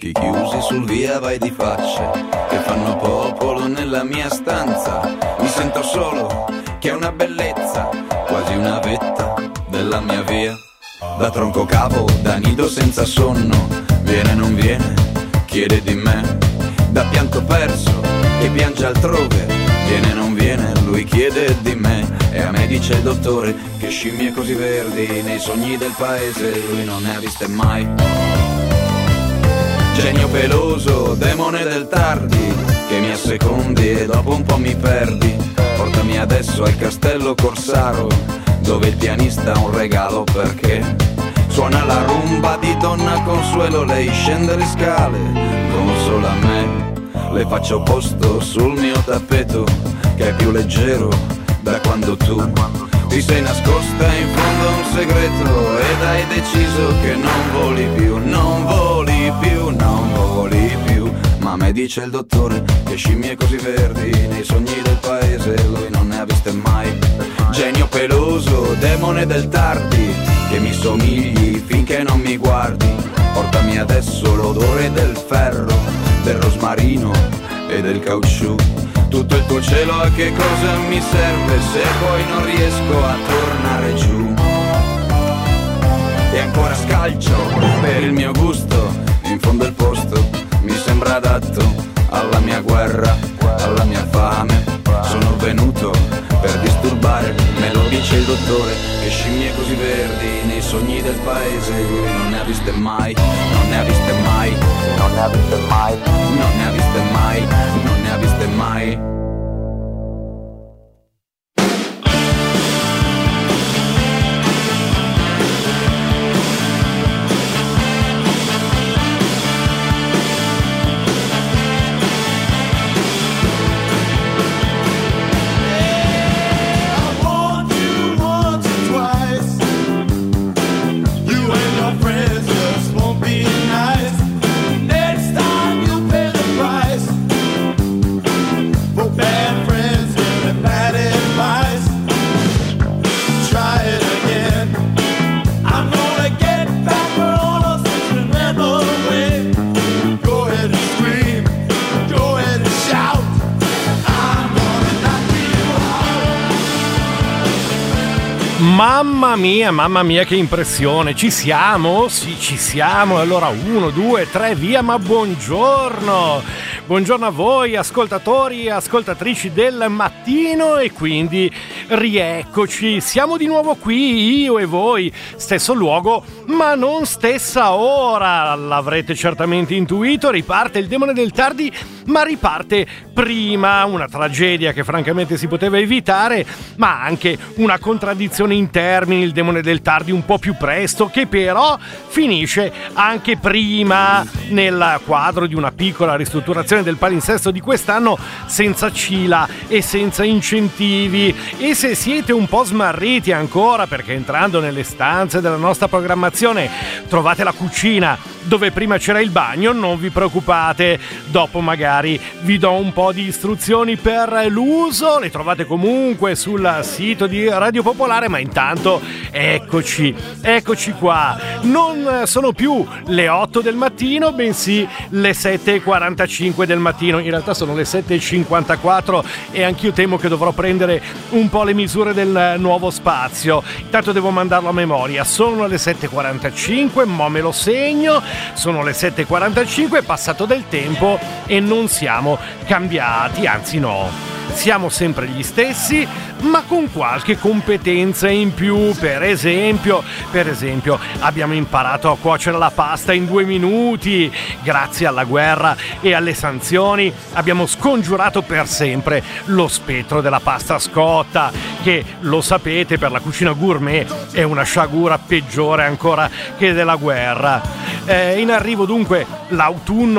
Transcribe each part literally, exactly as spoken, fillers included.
occhi chiusi sul via vai di facce che fanno popolo nella mia stanza. Mi sento solo, che è una bellezza, quasi una vetta della mia via. Da tronco cavo, da nido senza sonno, viene non viene, chiede di me. Da pianto perso, che piange altrove, viene non viene, lui chiede di me. E a me dice il dottore che scimmie così verdi nei sogni del paese lui non ne ha viste mai. Genio peloso, demone del tardi, che mi assecondi e dopo un po' mi perdi. Portami adesso al castello Corsaro, dove il pianista ha un regalo perché suona la rumba di Donna Consuelo. Lei scende le scale, come solo a me. Le faccio posto sul mio tappeto, che è più leggero da quando tu ti sei nascosta in fondo a un segreto ed hai deciso che non voli più, non voli più, non voli più. Ma a me dice il dottore che scimmie così verdi nei sogni del paese lui non ne ha viste mai. Genio peloso, demone del tardi, che mi somigli finché non mi guardi. Portami adesso l'odore del ferro, del rosmarino e del caucciù. Tutto il tuo cielo a che cosa mi serve se poi non riesco a tornare giù. E ancora scalcio per il mio gusto, in fondo il posto mi sembra adatto alla mia guerra, alla mia fame. Sono venuto per disturbare, me lo dice il dottore, che scimmie così verdi nei sogni del paese lui non ne ha viste mai, non ne ha viste mai, non ne ha viste mai, non ne ha viste mai, non ne ha viste mai. Mamma mia, mamma mia che impressione, ci siamo? Sì, ci siamo, allora uno, due, tre, via, ma buongiorno! Buongiorno a voi ascoltatori e ascoltatrici del mattino e quindi rieccoci, siamo di nuovo qui, io e voi, stesso luogo ma non stessa ora, l'avrete certamente intuito, riparte il demone del tardi ma riparte prima, una tragedia che francamente si poteva evitare ma anche una contraddizione in termini, il demone del tardi un po' più presto che però finisce anche prima nel quadro di una piccola ristrutturazione del palinsesto di quest'anno senza cila e senza incentivi. E se siete un po' smarriti ancora perché entrando nelle stanze della nostra programmazione trovate la cucina dove prima c'era il bagno, non vi preoccupate, dopo magari vi do un po' di istruzioni per l'uso, le trovate comunque sul sito di Radio Popolare, ma intanto eccoci, eccoci qua, non sono più le otto del mattino, bensì le sette e quarantacinque del mattino, in realtà sono le sette e cinquantaquattro e anch'io temo che dovrò prendere un po' le misure del nuovo spazio, intanto devo mandarlo a memoria, sono le sette e quarantacinque, mo me lo segno, sono le sette e quarantacinque, è passato del tempo e non siamo cambiati, anzi no, siamo sempre gli stessi ma con qualche competenza in più. Per esempio, per esempio abbiamo imparato a cuocere la pasta in due minuti, grazie alla guerra e alle sanzioni abbiamo scongiurato per sempre lo spettro della pasta scotta, che lo sapete per la cucina gourmet è una sciagura peggiore ancora che della guerra. Eh, in arrivo dunque l'autunno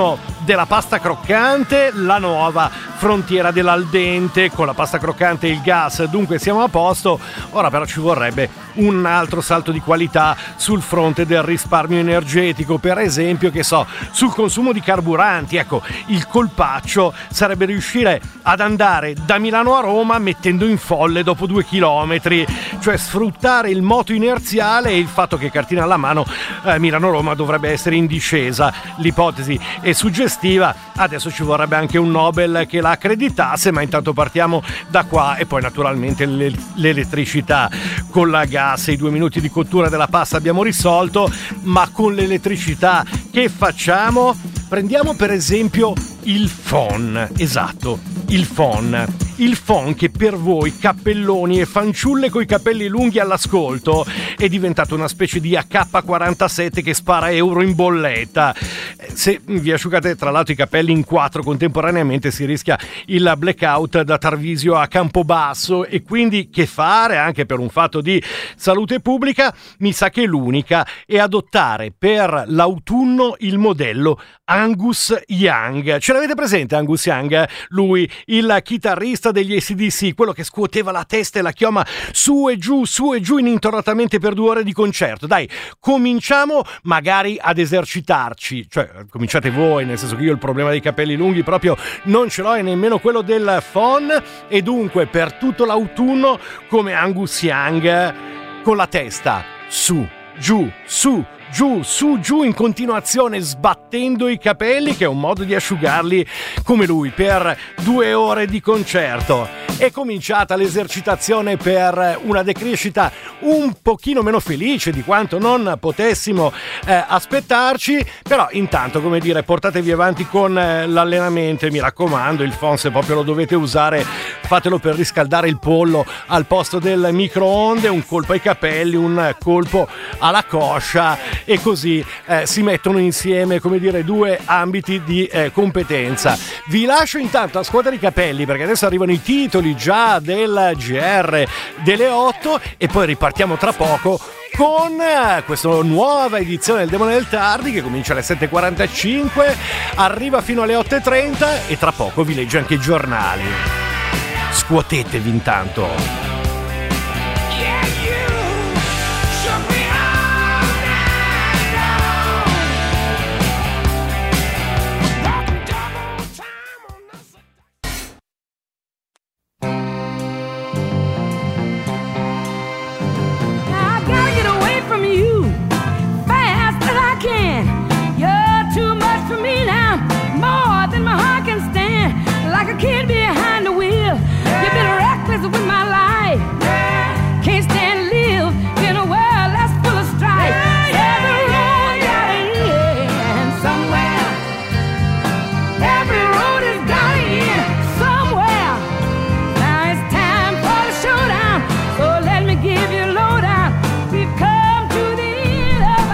della pasta croccante, la nuova frontiera dell'al dente. Con la pasta croccante e il gas dunque siamo a posto. Ora però ci vorrebbe un altro salto di qualità sul fronte del risparmio energetico, per esempio, che so, sul consumo di carburanti. Ecco, il colpaccio sarebbe riuscire ad andare da Milano a Roma mettendo in folle dopo due chilometri, cioè sfruttare il moto inerziale e il fatto che cartina alla mano eh, Milano-Roma dovrebbe essere in discesa. L'ipotesi è suggestiva, adesso ci vorrebbe anche un Nobel che la accreditasse, ma intanto partiamo da qua. E poi naturalmente le, l'elettricità. Con la gas e i due minuti di cottura della pasta abbiamo risolto, ma con l'elettricità che facciamo? Prendiamo per esempio il phon, esatto, il phon. Il phon che per voi cappelloni e fanciulle coi capelli lunghi all'ascolto è diventato una specie di A K quarantasette che spara euro in bolletta. Se vi asciugate tra l'altro i capelli in quattro contemporaneamente si rischia il blackout da Tarvisio a Campobasso, e quindi che fare? Anche per un fatto di salute pubblica mi sa che l'unica è adottare per l'autunno il modello Angus Young. Ce l'avete presente Angus Young? Lui, il chitarrista degli A C D C, quello che scuoteva la testa e la chioma su e giù, su e giù ininterrottamente per due ore di concerto. Dai, cominciamo magari ad esercitarci, cioè cominciate voi, nel senso che io il problema dei capelli lunghi proprio non ce l'ho, e nemmeno quello del phon, e dunque per tutto l'autunno come Angus Young, con la testa su, giù, su, giù, su, giù in continuazione, sbattendo i capelli, che è un modo di asciugarli come lui per due ore di concerto. È cominciata l'esercitazione per una decrescita un pochino meno felice di quanto non potessimo eh, aspettarci, però intanto, come dire, portatevi avanti con eh, l'allenamento, e mi raccomando, il phon, se proprio lo dovete usare, fatelo per riscaldare il pollo al posto del microonde. Un colpo ai capelli, un colpo alla coscia, e così eh, si mettono insieme, come dire, due ambiti di eh, competenza. Vi lascio intanto a scuotere i capelli, perché adesso arrivano i titoli già del G R delle otto, e poi ripartiamo tra poco con questa nuova edizione del Demone del Tardi, che comincia alle sette e quarantacinque, arriva fino alle otto e trenta, e tra poco vi leggo anche i giornali. Scuotetevi intanto. Kid behind the wheel, you've been reckless with my life. Can't stand to live in a world that's full of strife. Every road got an end somewhere. Every road has got an end somewhere. Now it's time for the showdown, so let me give you a lowdown. We've come to the end of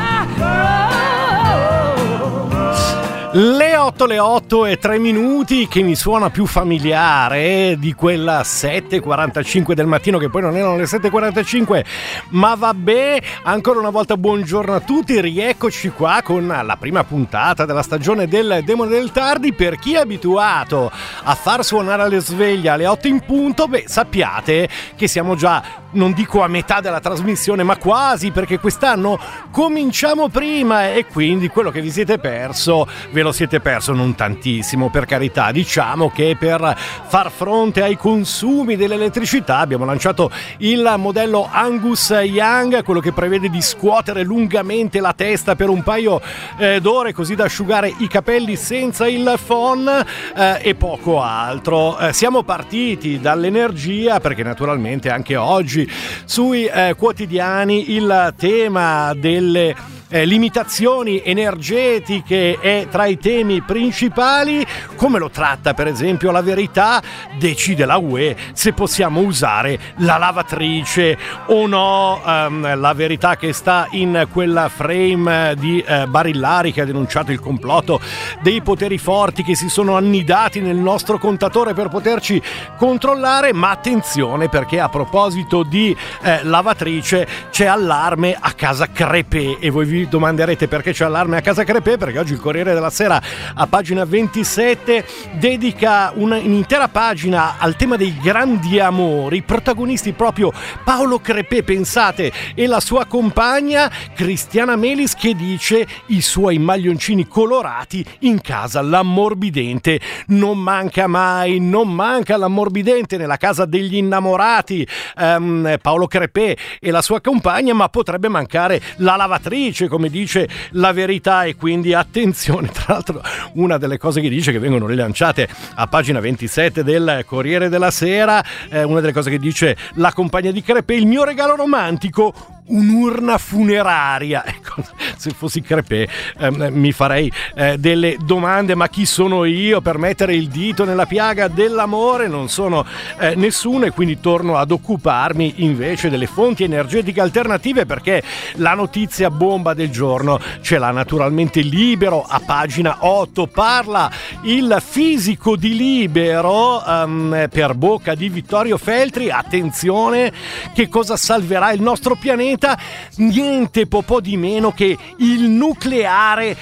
our road. Le otto, le otto e tre minuti, che mi suona più familiare di quella sette e quarantacinque del mattino, che poi non erano le sette e quarantacinque, ma vabbè. Ancora una volta buongiorno a tutti, rieccoci qua con la prima puntata della stagione del Demone del Tardi. Per chi è abituato a far suonare le sveglie alle otto in punto, beh, sappiate che siamo già, non dico a metà della trasmissione, ma quasi, perché quest'anno cominciamo prima, e quindi quello che vi siete perso ve lo siete perso. Non tantissimo, per carità. Diciamo che per far fronte ai consumi dell'elettricità abbiamo lanciato il modello Angus Young, quello che prevede di scuotere lungamente la testa per un paio eh, d'ore, così da asciugare i capelli senza il phon eh, e poco altro. Eh, siamo partiti dall'energia, perché naturalmente anche oggi sui eh, quotidiani il tema delle Eh, limitazioni energetiche è tra i temi principali. Come lo tratta per esempio La Verità? Decide la U E se possiamo usare la lavatrice o no. Um, La Verità, che sta in quella frame di eh, Barillari, che ha denunciato il complotto dei poteri forti che si sono annidati nel nostro contatore per poterci controllare. Ma attenzione, perché a proposito di eh, lavatrice c'è allarme a casa Crepè, e voi vi vi domanderete perché c'è allarme a casa Crepè, perché oggi il Corriere della Sera a pagina ventisette dedica un'intera pagina al tema dei grandi amori, protagonisti proprio Paolo Crepè, pensate, e la sua compagna Cristiana Melis, che dice i suoi maglioncini colorati in casa l'ammorbidente non manca mai, non manca l'ammorbidente nella casa degli innamorati, um, Paolo Crepè e la sua compagna, ma potrebbe mancare la lavatrice, come dice La Verità, e quindi attenzione. Tra l'altro una delle cose che dice, che vengono rilanciate a pagina ventisette del Corriere della Sera, eh, una delle cose che dice la compagna di Crepè: il mio regalo romantico, un'urna funeraria. Ecco, se fossi Crepè eh, mi farei eh, delle domande, ma chi sono io per mettere il dito nella piaga dell'amore? Non sono eh, nessuno, e quindi torno ad occuparmi invece delle fonti energetiche alternative, perché la notizia bomba del giorno ce l'ha naturalmente Libero a pagina otto. Parla il fisico di Libero um, per bocca di Vittorio Feltri. Attenzione, che cosa salverà il nostro pianeta? Niente po' po' di meno che il nucleare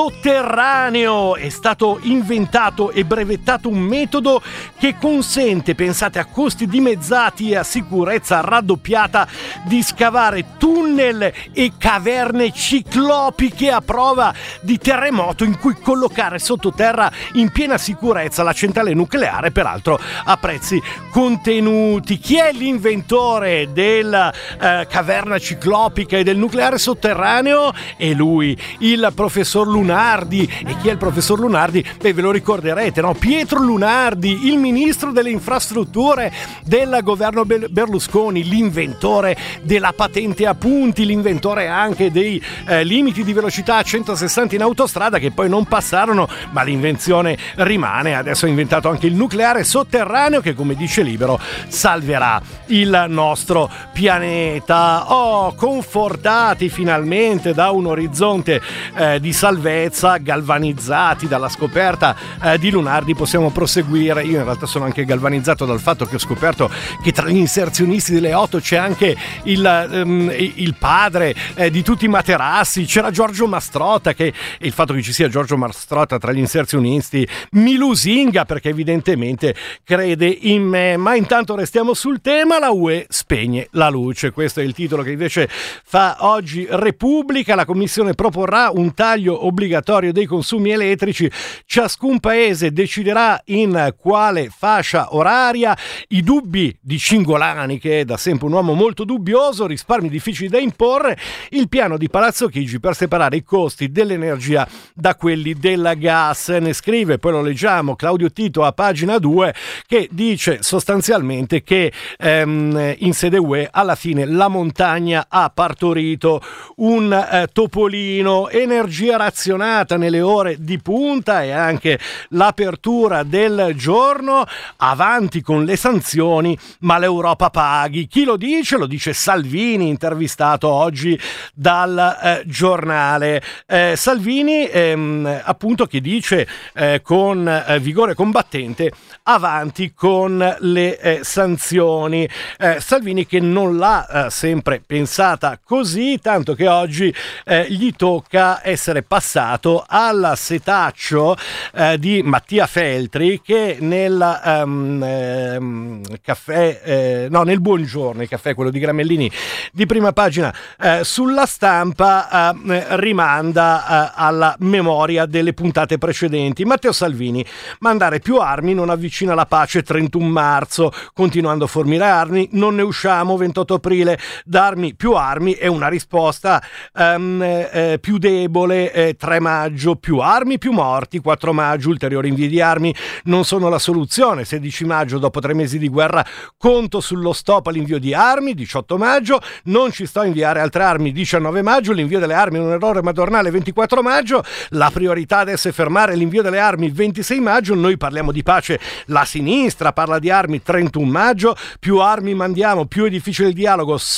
sotterraneo. È stato inventato e brevettato un metodo che consente, pensate, a costi dimezzati e a sicurezza raddoppiata, di scavare tunnel e caverne ciclopiche a prova di terremoto, in cui collocare sottoterra in piena sicurezza la centrale nucleare, peraltro a prezzi contenuti. Chi è l'inventore della eh, caverna ciclopica e del nucleare sotterraneo? È lui, il professor Lunardi. E chi è il professor Lunardi? Beh, ve lo ricorderete, no? Pietro Lunardi, il ministro delle infrastrutture del governo Berlusconi, l'inventore della patente a punti, l'inventore anche dei eh, limiti di velocità a centosessanta in autostrada, che poi non passarono, ma l'invenzione rimane. Adesso ha inventato anche il nucleare sotterraneo, che, come dice Libero, salverà il nostro pianeta. Oh, confortati finalmente da un orizzonte eh, di salvezza, galvanizzati dalla scoperta eh, di Lunardi, possiamo proseguire. Io in realtà sono anche galvanizzato dal fatto che ho scoperto che tra gli inserzionisti delle otto c'è anche il, um, il padre eh, di tutti i materassi, c'era Giorgio Mastrota, che il fatto che ci sia Giorgio Mastrota tra gli inserzionisti mi lusinga, perché evidentemente crede in me. Ma intanto restiamo sul tema: la U E spegne la luce. Questo è il titolo che invece fa oggi Repubblica. La Commissione proporrà un taglio obbligatorio dei consumi elettrici, ciascun paese deciderà in quale fascia oraria. I dubbi di Cingolani, che è da sempre un uomo molto dubbioso, risparmi difficili da imporre, il piano di Palazzo Chigi per separare i costi dell'energia da quelli del gas. Ne scrive, poi lo leggiamo, Claudio Tito a pagina due, che dice sostanzialmente che ehm, in sede U E alla fine la montagna ha partorito un eh, topolino. Energia razionata nelle ore di punta e anche l'apertura del giorno, avanti con le sanzioni, ma l'Europa paghi. Chi lo dice? Lo dice Salvini, intervistato oggi dal eh, giornale. Eh, Salvini ehm, appunto, che dice eh, con eh, vigore combattente: avanti con le eh, sanzioni. Eh, Salvini, che non l'ha eh, sempre pensata così, tanto che oggi eh, gli tocca essere passato al setaccio eh, di Mattia Feltri, che nel um, eh, caffè eh, no nel Buongiorno, il caffè, quello di Gramellini di prima pagina, eh, sulla Stampa eh, rimanda eh, alla memoria delle puntate precedenti. Matteo Salvini: mandare più armi non avvicina la pace. trentuno marzo, continuando a fornire armi non ne usciamo. ventotto aprile, darmi più armi è una risposta um, eh, più debole. eh, tre maggio, più armi più morti. quattro maggio, ulteriori invii di armi non sono la soluzione. sedici maggio, dopo tre mesi di guerra conto sullo stop all'invio di armi. diciotto maggio, non ci sto a inviare altre armi. diciannove maggio, l'invio delle armi è un errore madornale. ventiquattro maggio, la priorità adesso è fermare l'invio delle armi. ventisei maggio, noi parliamo di pace, la sinistra parla di armi. trentuno maggio, più armi mandiamo, più è difficile il dialogo. sette giugno,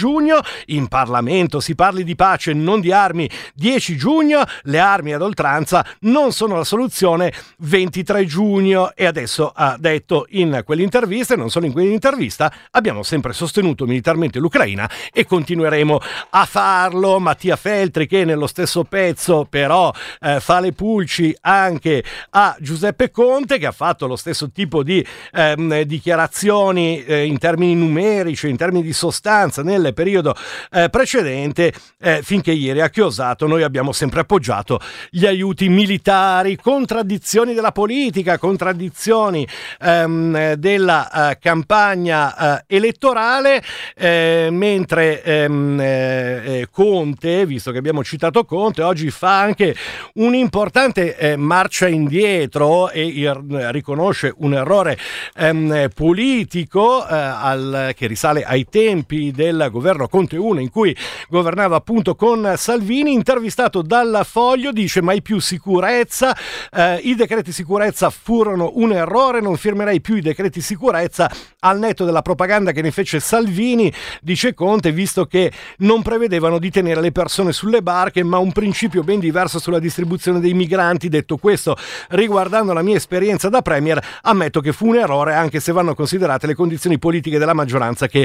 giugno, in Parlamento si parli di pace, non di armi, dieci giugno, le armi ad oltranza non sono la soluzione, ventitré giugno, e adesso ha detto in quell'intervista, e non solo in quell'intervista, abbiamo sempre sostenuto militarmente l'Ucraina e continueremo a farlo. Mattia Feltri, che nello stesso pezzo però eh, fa le pulci anche a Giuseppe Conte, che ha fatto lo stesso tipo di ehm, dichiarazioni eh, in termini numerici, in termini di sostanza nel periodo eh, precedente, eh, finché ieri ha chiosato: noi abbiamo sempre appoggiato gli aiuti militari. Contraddizioni della politica, contraddizioni ehm, della eh, campagna eh, elettorale, eh, mentre ehm, eh, Conte, visto che abbiamo citato Conte, oggi fa anche un'importante eh, marcia indietro e ir- riconosce un errore ehm, politico eh, al, che risale ai tempi del governo Conte uno, in cui governava appunto con Salvini. Intervistato dal Foglio, dice: mai più sicurezza, eh, i decreti sicurezza furono un errore, non firmerei più i decreti sicurezza al netto della propaganda che ne fece Salvini, dice Conte, visto che non prevedevano di tenere le persone sulle barche, ma un principio ben diverso sulla distribuzione dei migranti. Detto questo, riguardando la mia esperienza da Premier, ammetto che fu un errore, anche se vanno considerate le condizioni politiche della maggioranza che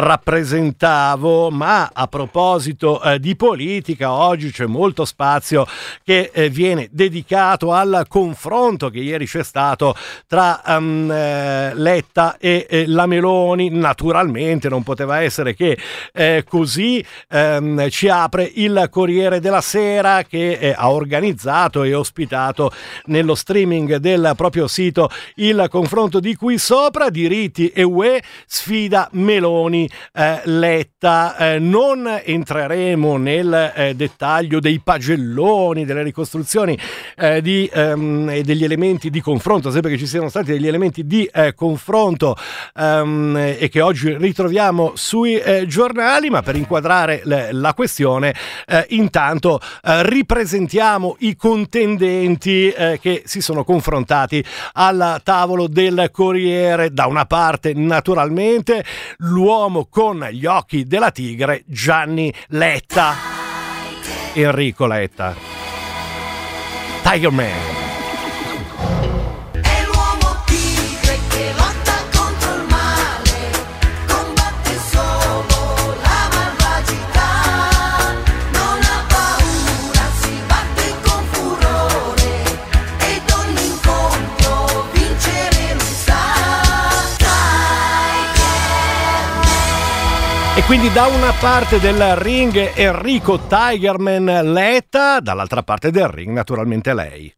rappresentavo. Ma a proposito eh, di politica, oggi c'è molto spazio che eh, viene dedicato al confronto che ieri c'è stato tra um, eh, Letta e eh, la Meloni. Naturalmente non poteva essere che eh, così. ehm, ci apre il Corriere della Sera, che eh, ha organizzato e ospitato nello streaming del proprio sito il confronto di qui sopra. Diritti e U E, sfida Meloni eh, Letta. Eh, non entreremo nel eh, dettaglio dei pagelloni, delle ricostruzioni eh, di, ehm, e degli elementi di confronto, sempre che ci siano stati degli elementi di eh, confronto ehm, e che oggi ritroviamo sui eh, giornali, ma per inquadrare le, la questione eh, intanto eh, ripresentiamo i contendenti eh, che si sono confrontati al tavolo del Corriere. Da una parte naturalmente l'uomo con gli occhi della tigre, Gianni Letta, Enrico Letta, Tiger Man. E quindi da una parte del ring Enrico Tigerman Letta, dall'altra parte del ring naturalmente lei.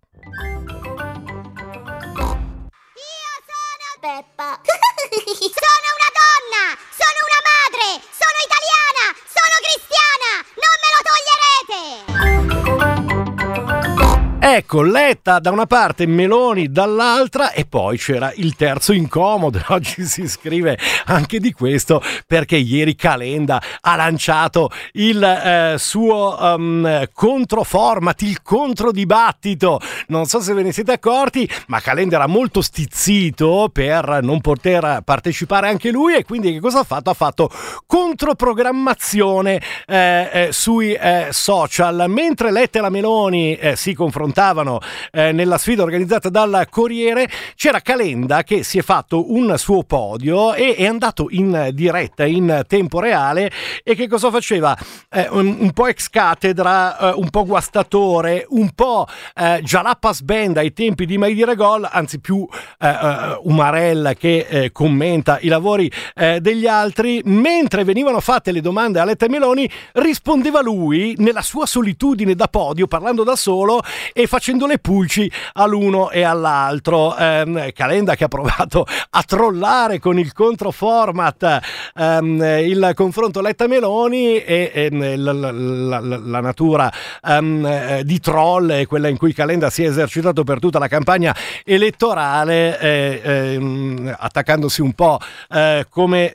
Io sono Peppa. Sono una donna, sono una madre, sono italiana, sono cristiana, non me lo toglierete! Ecco, Letta da una parte, Meloni dall'altra, e poi c'era il terzo incomodo. Oggi si scrive anche di questo, perché ieri Calenda ha lanciato il eh, suo um, controformat, il controdibattito. Non so se ve ne siete accorti, ma Calenda era molto stizzito per non poter partecipare anche lui, e quindi che cosa ha fatto? Ha fatto controprogrammazione eh, eh, sui eh, social. Mentre Letta e la Meloni eh, si confrontavano eh, nella sfida organizzata dal Corriere, c'era Calenda che si è fatto un suo podio e è andato in diretta in tempo reale. E che cosa faceva? Eh, un, un po' ex cattedra, eh, un po' guastatore, un po' eh, Jalapas Band ai tempi di Mai Dire Gol, anzi più eh, uh, Umarella che eh, commenta i lavori eh, degli altri. Mentre venivano fatte le domande a Letta e Meloni, rispondeva lui nella sua solitudine da podio, parlando da solo e facendo le pulci all'uno e all'altro. Eh, Calenda che ha provato a trollare con il controformat ehm, il confronto Letta-Meloni, e, e la, la, la, la natura ehm, di troll è quella in cui Calenda si è esercitato per tutta la campagna elettorale, eh, ehm, attaccandosi un po' eh, come eh,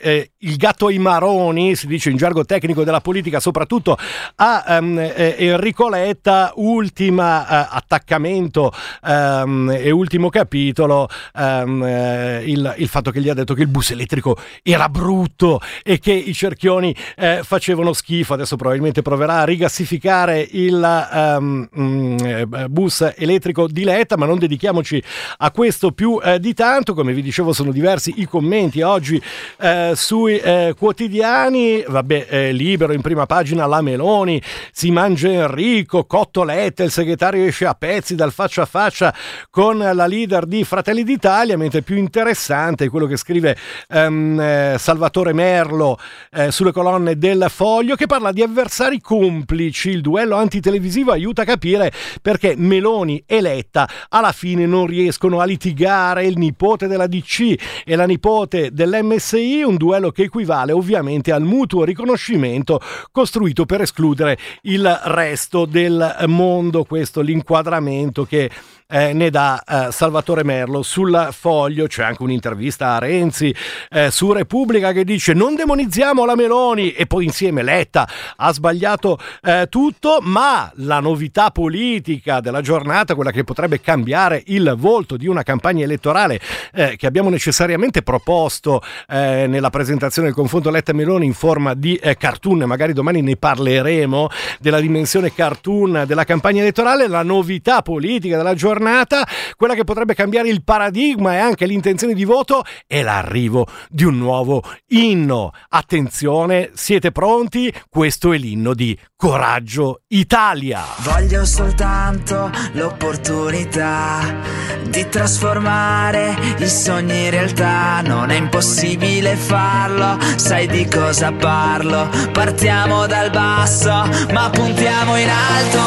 il gatto ai maroni, si dice in gergo tecnico della politica, soprattutto a um, eh, Enrico Letta, ultima uh, attaccamento um, e ultimo capitolo, um, eh, il, il fatto che gli ha detto che il bus elettrico era brutto e che i cerchioni eh, facevano schifo. Adesso probabilmente proverà a rigassificare il um, um, bus elettrico di Letta, ma non dedichiamoci a questo più eh, di tanto. Come vi dicevo, sono diversi i commenti oggi eh, sui eh, quotidiani. Vabbè, eh, Libero in prima pagina, la Meloni si mangia Enrico, cotto Letta, il segretario esce a pezzi dal faccia a faccia con la leader di Fratelli d'Italia, mentre più interessante è quello che scrive um, eh, Salvatore Merlo eh, sulle colonne del Foglio, che parla di avversari complici. Il duello antitelevisivo aiuta a capire perché Meloni e Letta alla fine non riescono a litigare. Il nipote della D C e la nipote dell'M S I, un duello che equivale ovviamente al mutuo riconoscimento costruito per escludere il resto del mondo. Questo l'inquadramento che Eh, ne dà eh, Salvatore Merlo sul Foglio. C'è anche un'intervista a Renzi eh, su Repubblica che dice: non demonizziamo la Meloni, e poi insieme Letta ha sbagliato eh, tutto, ma la novità politica della giornata, quella che potrebbe cambiare il volto di una campagna elettorale eh, che abbiamo necessariamente proposto eh, nella presentazione del confronto Letta-Meloni in forma di eh, cartoon, magari domani ne parleremo della dimensione cartoon della campagna elettorale. La novità politica della giornata, quella che potrebbe cambiare il paradigma e anche l'intenzione di voto, è l'arrivo di un nuovo inno. Attenzione, siete pronti? Questo è l'inno di Coraggio Italia. Voglio soltanto l'opportunità di trasformare i sogni in realtà. Non è impossibile farlo, sai di cosa parlo. Partiamo dal basso, ma puntiamo in alto.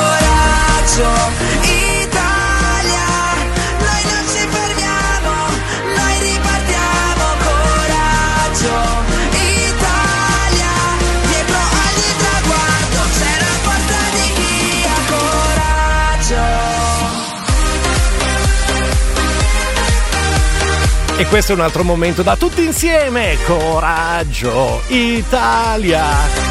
Coraggio E questo è un altro momento da tutti insieme. Coraggio Italia.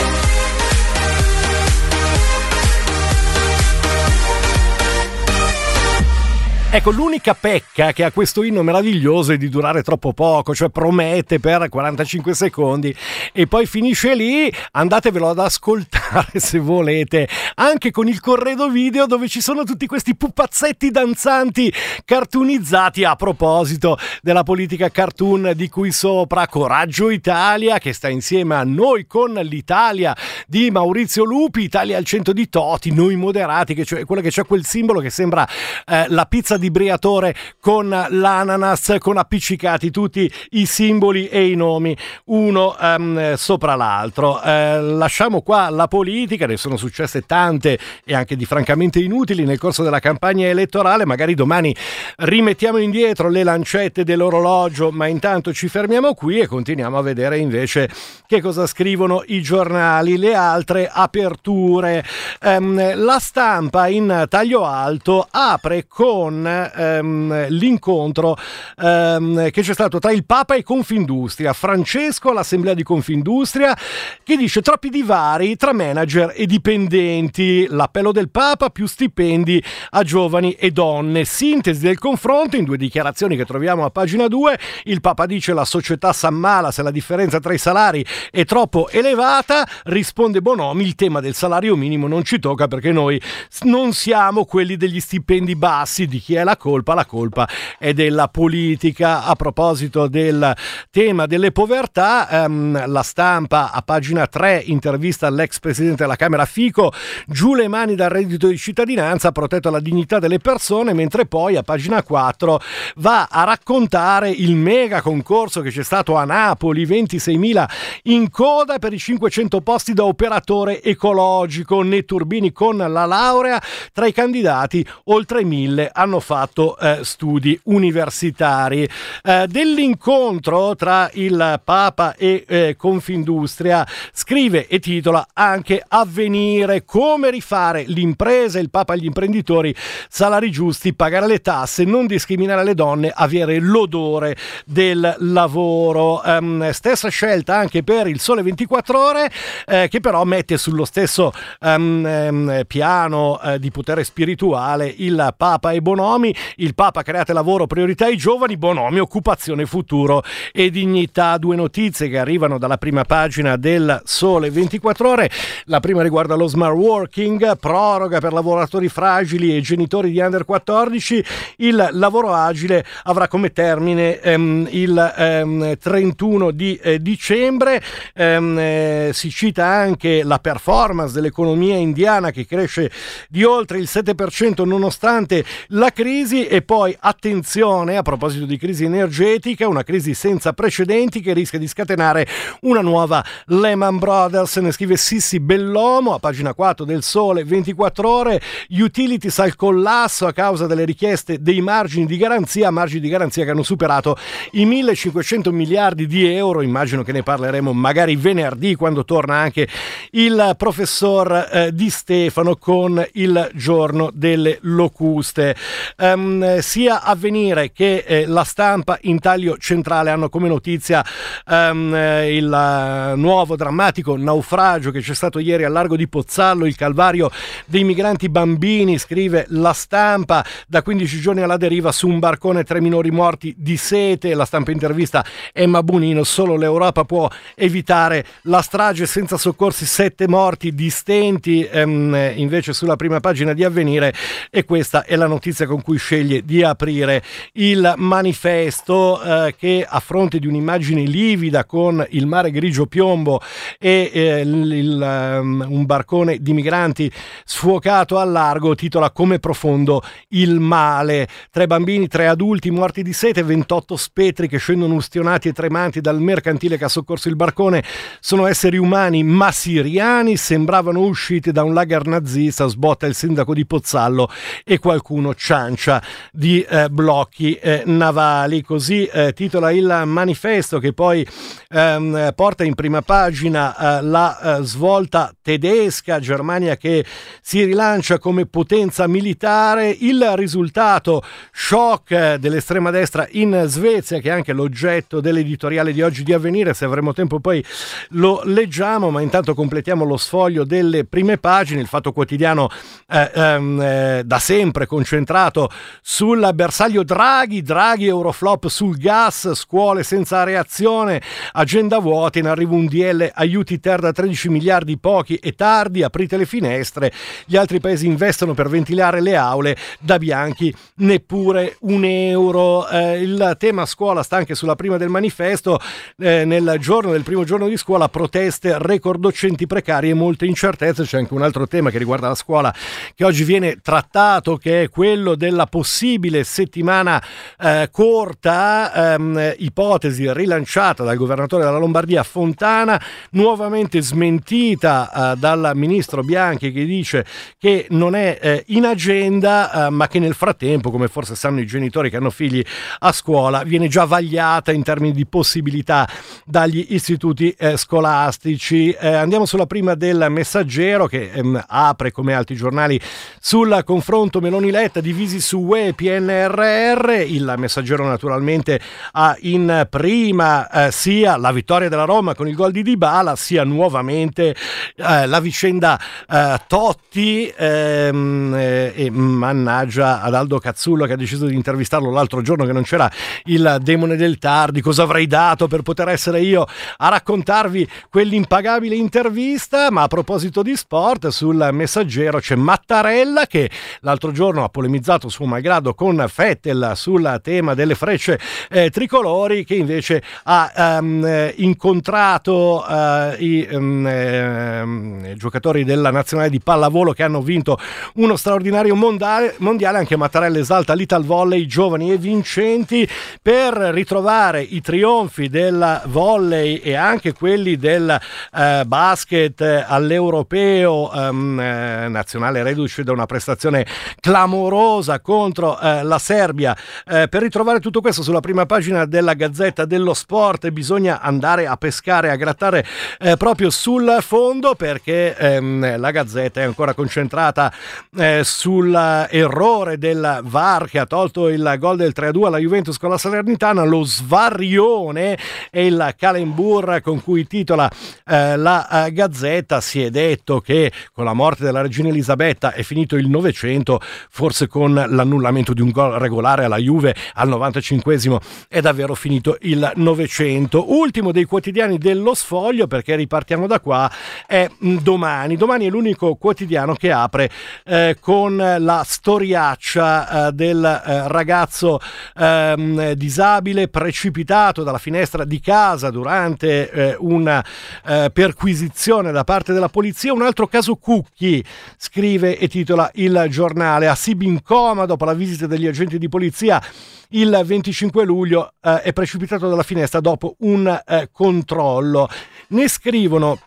Ecco, l'unica pecca che ha questo inno meraviglioso è di durare troppo poco, cioè promette per quarantacinque secondi e poi finisce lì. Andatevelo ad ascoltare se volete, anche con il corredo video dove ci sono tutti questi pupazzetti danzanti cartoonizzati. A proposito della politica cartoon di cui sopra, Coraggio Italia, che sta insieme a Noi con l'Italia di Maurizio Lupi, Italia al cento di Toti, Noi Moderati, che cioè quella che c'è quel simbolo che sembra eh, la pizza di Briatore con l'ananas, con appiccicati tutti i simboli e i nomi uno um, sopra l'altro. Eh, lasciamo qua la politica, ne sono successe tante e anche di francamente inutili nel corso della campagna elettorale. Magari domani rimettiamo indietro le lancette dell'orologio, ma intanto ci fermiamo qui e continuiamo a vedere invece che cosa scrivono i giornali, le altre aperture. Um, la Stampa in taglio alto apre con Um, l'incontro um, che c'è stato tra il Papa e Confindustria. Francesco all'assemblea di Confindustria, che dice: troppi divari tra manager e dipendenti, l'appello del Papa, più stipendi a giovani e donne. Sintesi del confronto in due dichiarazioni che troviamo a pagina due. Il Papa dice: la società s'ammala se la differenza tra i salari è troppo elevata. Risponde Bonomi: il tema del salario minimo non ci tocca perché noi non siamo quelli degli stipendi bassi. Di chi è la colpa? La colpa è della politica. A proposito del tema delle povertà, ehm, la Stampa a pagina tre intervista all'ex presidente della Camera Fico: giù le mani dal reddito di cittadinanza, protetto la dignità delle persone, mentre poi a pagina quattro va a raccontare il mega concorso che c'è stato a Napoli, ventiseimila in coda per i cinquecento posti da operatore ecologico. Netturbini con la laurea, tra i candidati oltre mille hanno fatto eh, studi universitari. Eh, dell'incontro tra il Papa e eh, Confindustria scrive e titola anche Avvenire, come rifare l'impresa, il Papa agli imprenditori, salari giusti, pagare le tasse, non discriminare le donne, avere l'odore del lavoro. Um, stessa scelta anche per il Sole ventiquattro Ore, eh, che però mette sullo stesso um, um, piano uh, di potere spirituale il Papa e Bonomi. Il Papa: create lavoro, priorità ai giovani; Bonomi: occupazione, futuro e dignità. Due notizie che arrivano dalla prima pagina del Sole ventiquattro Ore. La prima riguarda lo smart working, proroga per lavoratori fragili e genitori di under quattordici. Il lavoro agile avrà come termine ehm, il ehm, trentuno di eh, dicembre. Ehm, eh, si cita anche la performance dell'economia indiana, che cresce di oltre il sette per cento nonostante la crisi. E poi attenzione, a proposito di crisi energetica, una crisi senza precedenti che rischia di scatenare una nuova Lehman Brothers. Ne scrive Sissi Bellomo a pagina quattro del Sole ventiquattro Ore. Utilities al collasso a causa delle richieste dei margini di garanzia, margini di garanzia che hanno superato i millecinquecento miliardi di euro. Immagino che ne parleremo magari venerdì, quando torna anche il professor eh, Di Stefano con il giorno delle locuste. Um, sia Avvenire che eh, La Stampa in taglio centrale hanno come notizia um, il uh, nuovo drammatico naufragio che c'è stato ieri al largo di Pozzallo, il calvario dei migranti bambini. Scrive La Stampa: da quindici giorni alla deriva su un barcone, tre minori morti di sete. La Stampa intervista Emma Bonino: solo l'Europa può evitare la strage, senza soccorsi sette morti di stenti. Ehm, invece sulla prima pagina di Avvenire, e questa è la notizia con cui sceglie di aprire il Manifesto, eh, che a fronte di un'immagine livida con il mare grigio piombo e eh, il, il, um, un barcone di migranti sfuocato al largo, titola Come profondo il male. Tre bambini, tre adulti morti di sete, ventotto spettri che scendono ustionati e tremanti dal mercantile che ha soccorso il barcone. Sono esseri umani ma siriani, sembravano usciti da un lager nazista. Sbotta il sindaco di Pozzallo e qualcuno ciancia di eh, blocchi eh, navali. Così eh, titola il Manifesto, che poi ehm, porta in prima pagina eh, la eh, svolta tedesca, Germania che si rilancia come potenza militare. Il risultato: shock dell'estrema destra in Svezia, che è anche l'oggetto dell'editoriale di oggi di Avvenire. Se avremo tempo poi lo leggiamo, ma intanto completiamo lo sfoglio delle prime pagine. Il Fatto Quotidiano eh, ehm, eh, da sempre concentrato sul bersaglio Draghi, Draghi Euroflop sul gas, scuole senza reazione, agenda vuota, in arrivo un D L aiuti ter da tredici miliardi, pochi e tardi, aprite le finestre, gli altri paesi investono per ventilare le aule, da Bianchi neppure un euro. Eh, il tema scuola sta anche sulla prima del Manifesto. Eh, nel giorno del primo giorno di scuola, proteste, record docenti precari e molte incertezze. C'è anche un altro tema che riguarda la scuola che oggi viene trattato, che è quello della possibile settimana eh, corta, ehm, ipotesi rilanciata dal governatore della Lombardia Fontana, nuovamente smentita eh, dal ministro Bianchi, che dice che non è eh, in agenda, eh, ma che nel frattempo, come forse sanno i genitori che hanno figli a scuola, viene già vagliata in termini di possibilità dagli istituti eh, scolastici. Eh, andiamo sulla prima del Messaggero, che ehm, apre come altri giornali sul confronto Meloni-Letta, divisi su U E e P N R R. Il Messaggero naturalmente ha in prima eh, sia la vittoria della Roma con il gol di Dybala, sia nuovamente eh, la vicenda eh, Totti ehm, eh, e mannaggia ad Aldo Cazzullo, che ha deciso di intervistarlo l'altro giorno che non c'era il demone del tardi. Cosa avrei dato per poter essere io a raccontarvi quell'impagabile intervista? Ma a proposito di sport, sul Messaggero c'è Mattarella, che l'altro giorno ha polemizzato suo malgrado con Vettel sul tema delle frecce eh, tricolori, che invece ha um, incontrato uh, i um, eh, giocatori della nazionale di pallavolo che hanno vinto uno straordinario mondiale. mondiale. Anche Mattarella esalta l'Italvolley, giovani e vincenti, per ritrovare i trionfi del volley e anche quelli del uh, basket all'europeo um, eh, nazionale, reduce da una prestazione clamorosa guerra contro eh, la Serbia. Eh, per ritrovare tutto questo sulla prima pagina della Gazzetta dello Sport bisogna andare a pescare, a grattare eh, proprio sul fondo, perché ehm, la Gazzetta è ancora concentrata eh, sull'errore del V A R che ha tolto il gol del tre a due alla Juventus con la Salernitana, lo svarione e il calembur con cui titola eh, la eh, Gazzetta. Si è detto che con la morte della regina Elisabetta è finito il Novecento, forse con l'annullamento di un gol regolare alla Juve al novantacinquesimo è davvero finito il Novecento. Ultimo dei quotidiani dello Sfoglio, perché ripartiamo da qua, è Domani. Domani è l'unico quotidiano che apre eh, con la storiaccia eh, del eh, ragazzo eh, disabile precipitato dalla finestra di casa durante eh, una eh, perquisizione da parte della polizia. Un altro caso Cucchi, scrive e titola il giornale. Asib in coma dopo la visita degli agenti di polizia il venticinque luglio, eh, è precipitato dalla finestra dopo un eh, controllo. Ne scrivono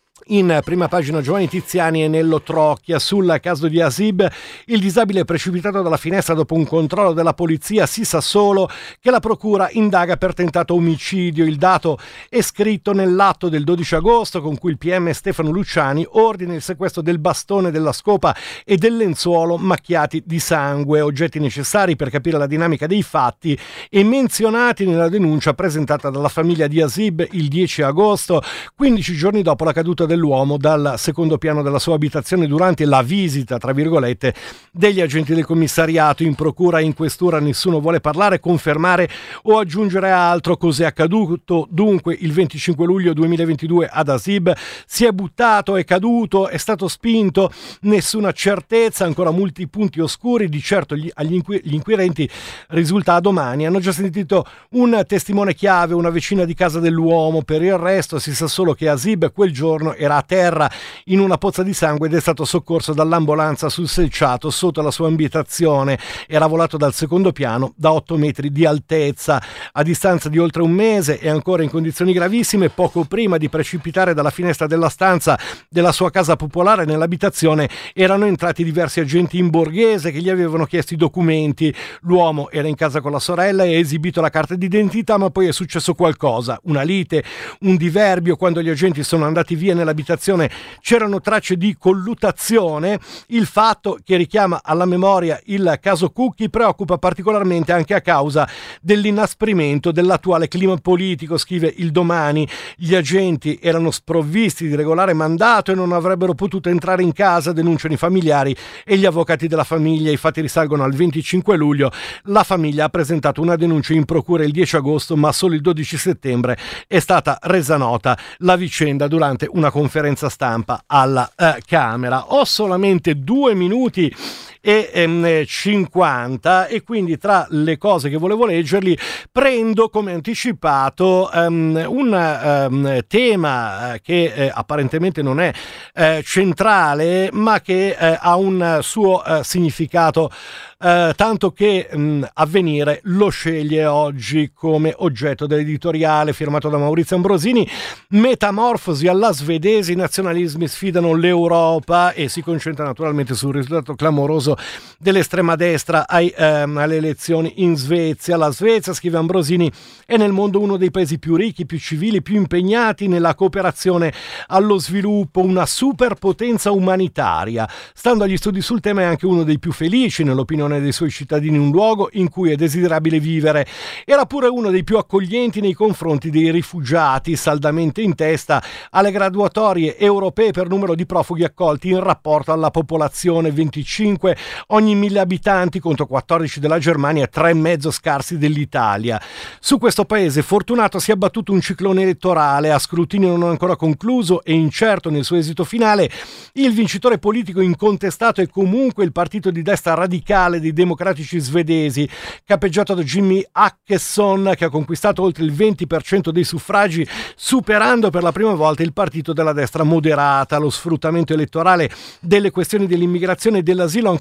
in prima pagina Giovanni Tiziani e Nello Trocchia sul caso di Asib, il disabile precipitato dalla finestra dopo un controllo della polizia. Si sa solo che la procura indaga per tentato omicidio. Il dato è scritto nell'atto del dodici agosto con cui il P M Stefano Luciani ordina il sequestro del bastone, della scopa e del lenzuolo macchiati di sangue, oggetti necessari per capire la dinamica dei fatti e menzionati nella denuncia presentata dalla famiglia di Asib il dieci agosto, quindici giorni dopo la caduta del l'uomo dal secondo piano della sua abitazione durante la visita, tra virgolette, degli agenti del commissariato. In procura e in questura nessuno vuole parlare, confermare o aggiungere altro. Cos'è accaduto dunque il venticinque luglio duemilaventidue ad Asib? Si è buttato, è caduto, è stato spinto? Nessuna certezza, ancora molti punti oscuri. Di certo gli, agli inqu- gli inquirenti, risulta a Domani, hanno già sentito un testimone chiave, una vicina di casa dell'uomo. Per il resto si sa solo che Asib quel giorno era a terra in una pozza di sangue ed è stato soccorso dall'ambulanza sul selciato sotto la sua abitazione. Era volato dal secondo piano da otto metri di altezza. A distanza di oltre un mese e ancora in condizioni gravissime, poco prima di precipitare dalla finestra della stanza della sua casa popolare nell'abitazione erano entrati diversi agenti in borghese che gli avevano chiesto i documenti. L'uomo era in casa con la sorella e ha esibito la carta d'identità, ma poi è successo qualcosa, una lite, un diverbio. Quando gli agenti sono andati via nell'abitazione c'erano tracce di colluttazione. Il fatto che richiama alla memoria il caso Cucchi preoccupa particolarmente anche a causa dell'inasprimento dell'attuale clima politico, scrive il Domani. Gli agenti erano sprovvisti di regolare mandato e non avrebbero potuto entrare in casa, denunciano i familiari e gli avvocati della famiglia. I fatti risalgono al venticinque luglio. La famiglia ha presentato una denuncia in procura il dieci agosto, ma solo il dodici settembre è stata resa nota la vicenda durante una conferenza stampa alla eh, Camera. Ho solamente due minuti e ehm, cinquanta e quindi tra le cose che volevo leggerli prendo come anticipato um, un um, tema che eh, apparentemente non è eh, centrale, ma che eh, ha un suo eh, significato. Uh, tanto che mh, Avvenire lo sceglie oggi come oggetto dell'editoriale firmato da Maurizio Ambrosini. Metamorfosi alla svedese, i nazionalismi sfidano l'Europa, e si concentra naturalmente sul risultato clamoroso dell'estrema destra ai, ehm, alle elezioni in Svezia. La Svezia, scrive Ambrosini, è nel mondo uno dei paesi più ricchi, più civili, più impegnati nella cooperazione allo sviluppo, una superpotenza umanitaria. Stando agli studi sul tema è anche uno dei più felici nell'opinione dei suoi cittadini, un luogo in cui è desiderabile vivere. Era pure uno dei più accoglienti nei confronti dei rifugiati, saldamente in testa alle graduatorie europee per numero di profughi accolti in rapporto alla popolazione, venticinque ogni mille abitanti contro quattordici della Germania e tre e mezzo scarsi dell'Italia. Su questo paese fortunato si è abbattuto un ciclone elettorale a scrutinio non ancora concluso e incerto nel suo esito finale. Il vincitore politico incontestato è comunque il partito di destra radicale dei democratici svedesi, capeggiato da Jimmy Åkesson, che ha conquistato oltre il venti per cento dei suffragi, superando per la prima volta il partito della destra moderata. Lo sfruttamento elettorale delle questioni dell'immigrazione e dell'asilo, ancora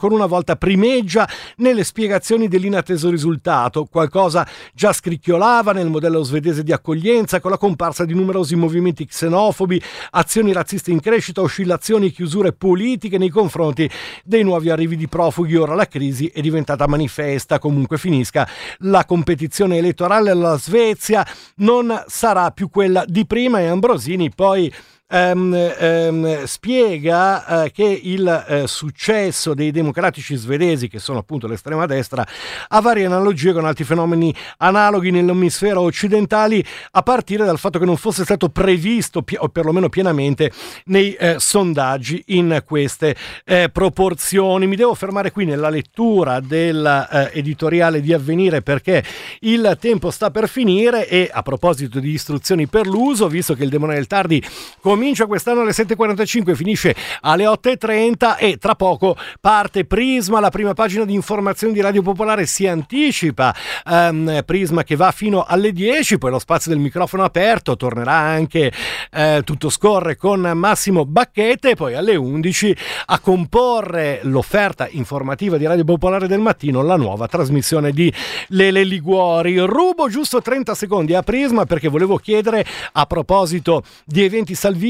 ancora una volta primeggia nelle spiegazioni dell'inatteso risultato. Qualcosa già scricchiolava nel modello svedese di accoglienza, con la comparsa di numerosi movimenti xenofobi, azioni razziste in crescita, oscillazioni e chiusure politiche nei confronti dei nuovi arrivi di profughi. Ora la crisi è diventata manifesta. Comunque finisca la competizione elettorale, alla Svezia non sarà più quella di prima, e Ambrosini poi Um, um, spiega uh, che il uh, successo dei democratici svedesi, che sono appunto l'estrema destra, ha varie analogie con altri fenomeni analoghi nell'emisfero occidentali, a partire dal fatto che non fosse stato previsto, pi- o perlomeno pienamente, nei uh, sondaggi in queste uh, proporzioni. Mi devo fermare qui nella lettura dell'editoriale uh, di Avvenire, perché il tempo sta per finire, e a proposito di istruzioni per l'uso, visto che il Demone del Tardi comincia quest'anno alle sette e quarantacinque, finisce alle otto e trenta, e tra poco parte Prisma, la prima pagina di informazioni di Radio Popolare si anticipa. um, Prisma che va fino alle dieci, poi lo spazio del microfono aperto, tornerà anche eh, Tutto scorre con Massimo Bacchete, e poi alle undici a comporre l'offerta informativa di Radio Popolare del mattino la nuova trasmissione di Lele Liguori. Rubo giusto trenta secondi a Prisma, perché volevo chiedere, a proposito di eventi salvifici,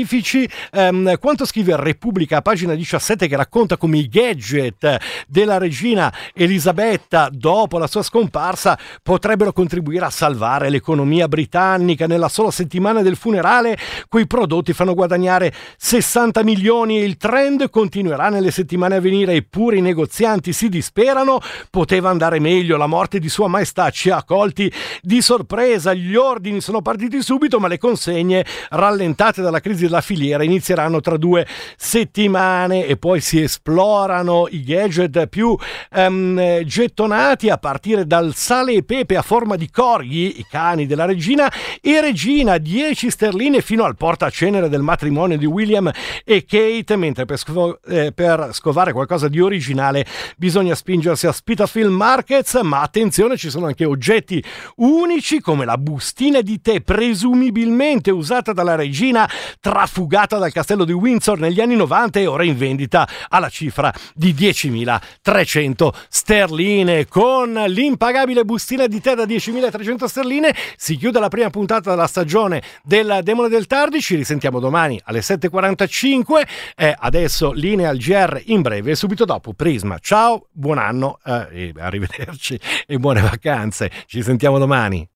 Um, quanto scrive Repubblica a pagina diciassette, che racconta come i gadget della regina Elisabetta dopo la sua scomparsa potrebbero contribuire a salvare l'economia britannica. Nella sola settimana del funerale quei prodotti fanno guadagnare sessanta milioni, e il trend continuerà nelle settimane a venire, eppure i negozianti si disperano. Poteva andare meglio, la morte di Sua Maestà ci ha colti di sorpresa, gli ordini sono partiti subito, ma le consegne, rallentate dalla crisi della filiera, inizieranno tra due settimane, e poi si esplorano i gadget più um, gettonati, a partire dal sale e pepe a forma di corghi, i cani della regina e regina, dieci sterline, fino al portacenere del matrimonio di William e Kate, mentre per, sco- eh, per scovare qualcosa di originale bisogna spingersi a Spitalfield Markets. Ma attenzione, ci sono anche oggetti unici, come la bustina di tè presumibilmente usata dalla regina, trafugata dal castello di Windsor negli anni novanta, e ora in vendita alla cifra di diecimilatrecento sterline. Con l'impagabile bustina di tè da diecimilatrecento sterline si chiude la prima puntata della stagione del Demone del Tardi. Ci risentiamo domani alle sette e quarantacinque. Eh, adesso linea al G R in breve, e subito dopo Prisma. Ciao, buon anno, eh, e arrivederci e buone vacanze. Ci sentiamo domani.